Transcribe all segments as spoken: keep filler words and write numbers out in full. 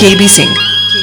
के बी सिंह।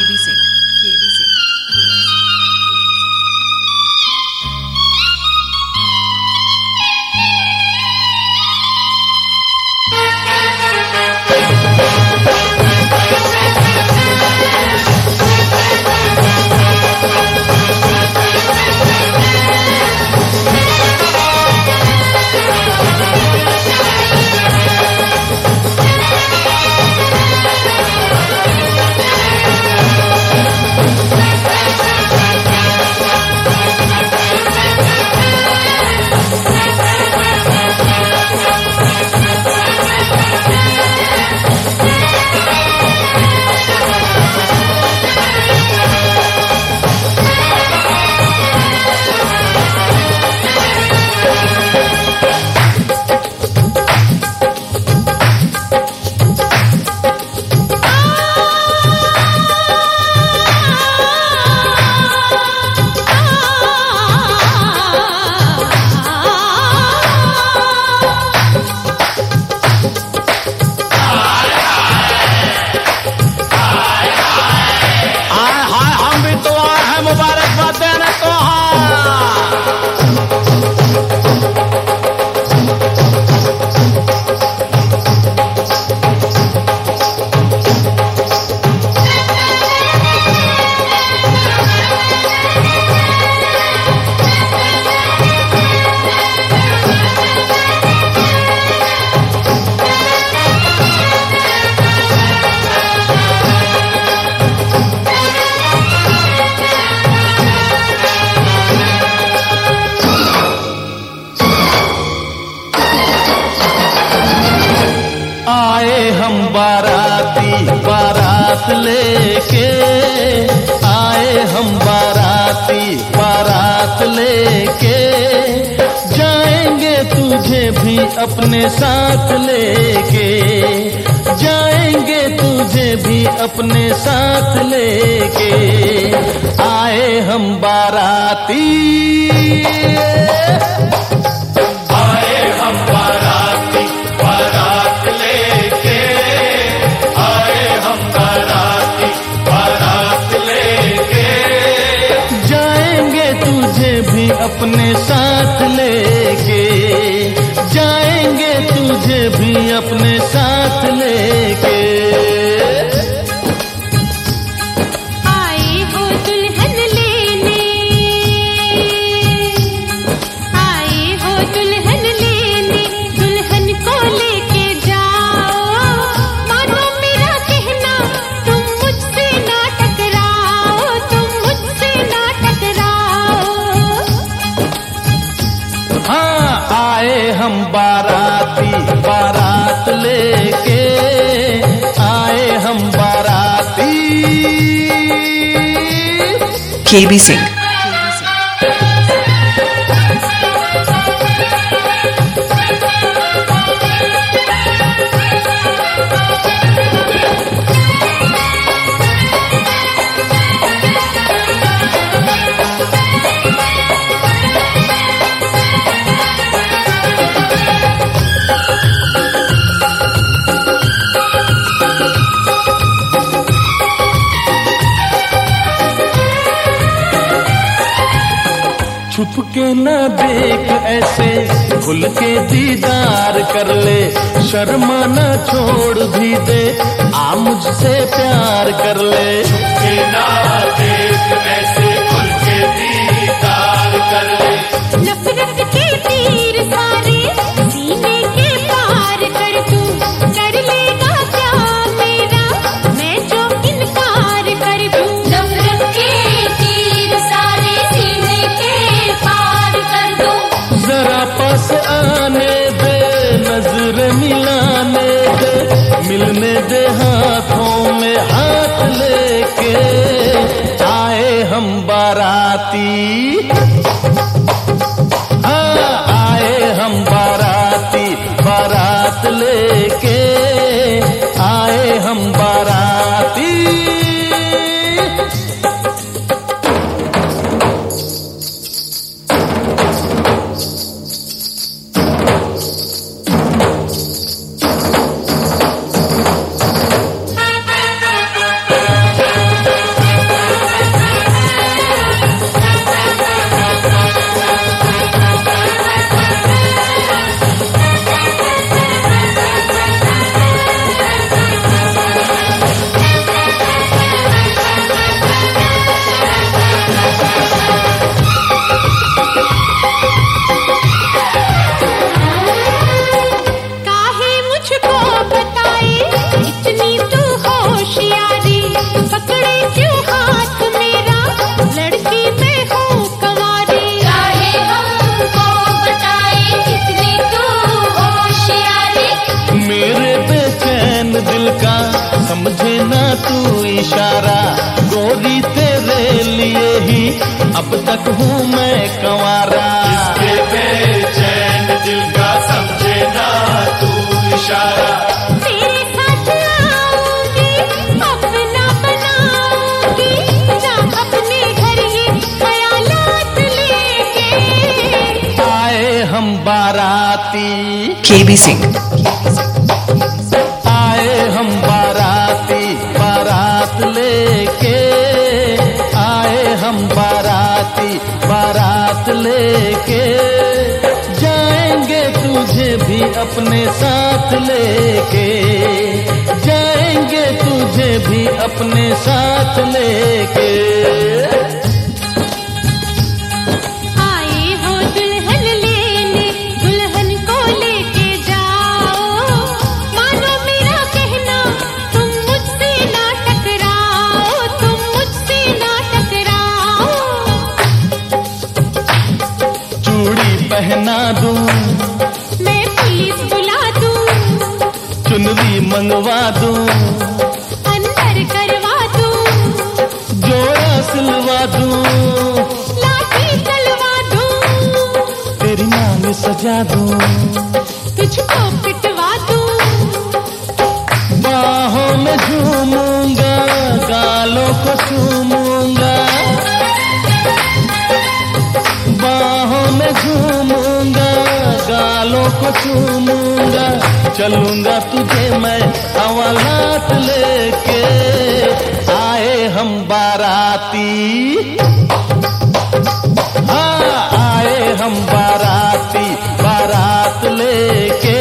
लेके आए हम बाराती, बारात लेके जाएंगे तुझे भी अपने साथ लेके, जाएंगे तुझे भी अपने साथ लेके, आए हम बाराती, आए हम बाराती, बारात लेके आए हम बाराती, बारात लेके जाएंगे तुझे भी अपने साथ लेके, जाएंगे तुझे भी अपने साथ लेके। हम बाराती, बारात लेके आए हम बाराती। के बी सिंह। छुप के न देख ऐसे खुल के दीदार कर ले, शर्मा न छोड़ भी दे, आ मुझसे प्यार कर ले। छुप के न देख ऐसे खुल के दीदार कर ले, नफरत के तीर सारे सीने के पार कर, तू कर लेगा क्या मेरा मैं जो इनकार कर दूं। नफरत के तीर सारे सीने के पार कर दूं। जरा पास आने दे, नजर मिलाने दे, मिलने दे हाथों में हाथ लेके, आए हम बाराती, हाँ आए हम बाराती, बारात लेके आए हम बाराती। मेरे बेचैन दिल का समझे ना तू इशारा, गोरी तेरे लिए ही अब तक हूँ मैं कंवारा। इसके बेचैन दिल का समझे ना तू इशारा, तेरे साथ आऊंगी अपना बनाऊंगी, जा अपने घर ये ख्यालात लेके। आए हम बाराती, केबी सिंह। आए हम बाराती, बारात लेके आए हम बाराती, बारात लेके जाएंगे तुझे भी अपने साथ लेके, जाएंगे तुझे भी अपने साथ लेके। आए हो दुल्हन लेने, दुल्हन को लेके जाओ, मानो मेरा कहना तुम मुझसे ना टकराओ, तुम मुझसे ना टकराओ। चूड़ी पहना दूं, मैं पुलिस बुला दूं, चुनरी मंगवा दूं, अंदर करवा दूं, जोड़ा सिलवा दूं, लाठी चलवा दूं, तेरी मांग सजा दूं, तुझको पिटवा दूं। बाहों में झूमूंगा, गालों को चूमूंगा, बाहों में झूमूंगा, गालों को चूमूंगा, चलूंगा तुझे मैं हवालात लेके। आए हम बाराती, हाँ आए हम बाराती, बारात लेके